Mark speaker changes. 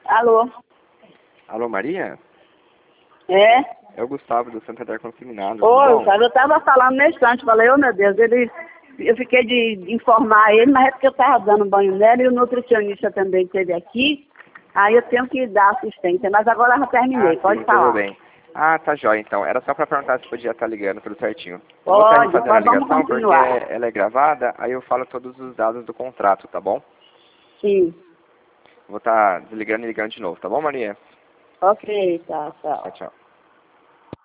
Speaker 1: Alô?
Speaker 2: Alô, Maria?
Speaker 1: É?
Speaker 2: É o Gustavo do Santander Consignado.
Speaker 1: Oi, sabe, eu estava falando nesse instante, falei, oh meu Deus, eu fiquei de informar ele, mas é porque eu estava dando banho nela e o nutricionista também esteve aqui, aí eu tenho que dar assistência, mas agora eu já terminei, pode
Speaker 2: sim,
Speaker 1: falar.
Speaker 2: tudo bem. Ah, tá jóia então. Era só pra perguntar se podia estar ligando tudo certinho. Eu vou estar
Speaker 1: Pode,
Speaker 2: fazendo a
Speaker 1: vamos
Speaker 2: ligação porque
Speaker 1: continuar.
Speaker 2: ela é gravada, aí eu falo todos os dados do contrato, tá bom?
Speaker 1: Sim.
Speaker 2: Vou estar desligando e ligando de novo, tá bom, Maria?
Speaker 1: Ok, tá, tchau.
Speaker 2: Tchau, tchau.